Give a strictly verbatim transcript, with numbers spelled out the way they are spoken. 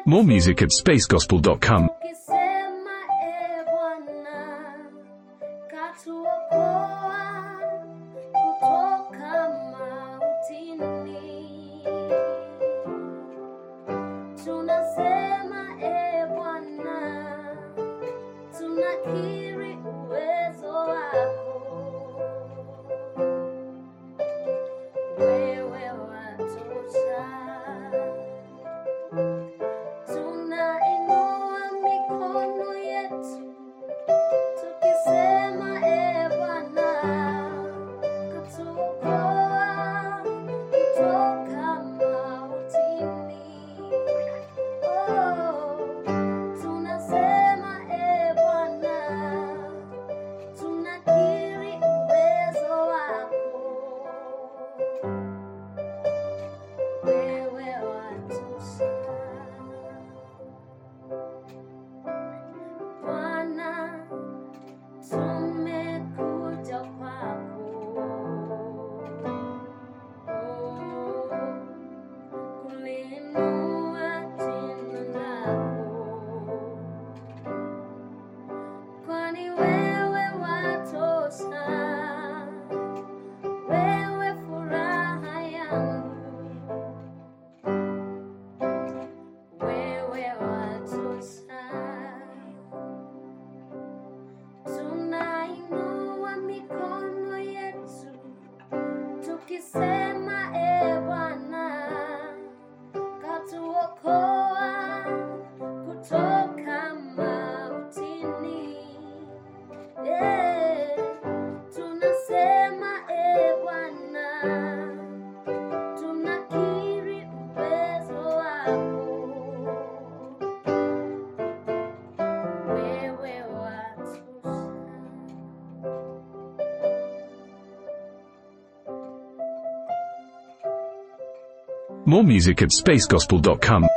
More music at space gospel dot com. Ukisema e Bwana, katuokoa kutoka mautini. Tunasema e Bwana, tunakiri uwezo wako. Wewe watosha. Tunainua mikono yetu tukisema e Bwana, katuokoa kutoka mautini. Oh, tunasema e Bwana, tunakiri uwezo wako. Wewe watosha. Bwana, tumekuja kwako, kuliinua jina lako, kwani wewe watosha. Wewe furaha yangu, wewe watosha. Tunainua mikono yetu tukisema e Bwana, katuokoa kutoka mautini. Yeah. Tunasema e Bwana, tunakiri uwezo wako. Wewe watosha. More music at space gospel dot com.